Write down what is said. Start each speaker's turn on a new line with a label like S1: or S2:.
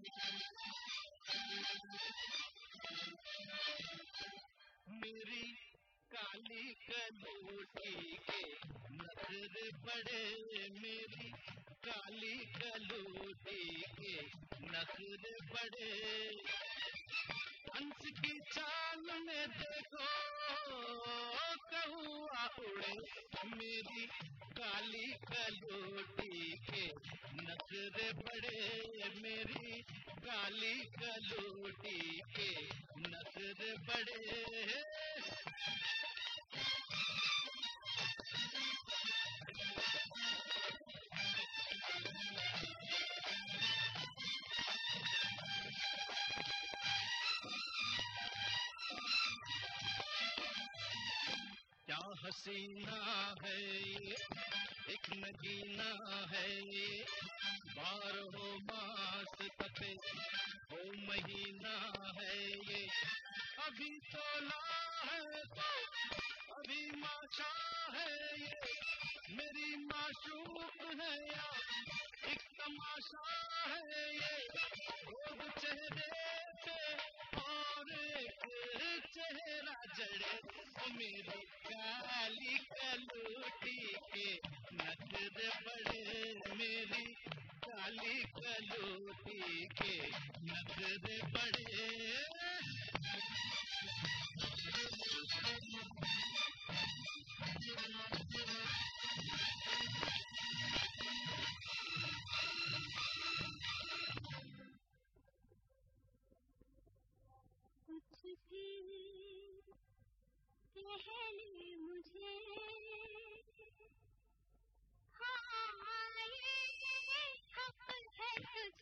S1: मेरी काली कलूटी के नखरे बड़े, मेरी काली कलूटी के नखरे बड़े। हंस की चाल में देखो कौआ उड़े, मेरी काली कलूटी के नखरे बड़े, मेरी काली कलूटी के नखरे बड़े। क्या हसीना है ये, एक नगीना है ये, 12 मास तपे हो महीना है ये। अभी तोला है तो अभी माशा है ये, मेरी माशूक है या एक तमाशा है ये। रोज चेहरे पे और एक चेहरा जड़े, मेरी काली कलूटी के नखरे बड़े, मेरी काली कलूटी के नखरे बड़े।
S2: कुछ भी कह ले मुझे, हाँ ये हक है